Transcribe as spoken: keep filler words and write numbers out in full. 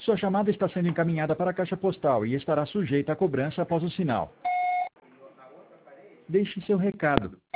Sua chamada está sendo encaminhada para a caixa postal e estará sujeita à cobrança após o sinal. Deixe seu recado.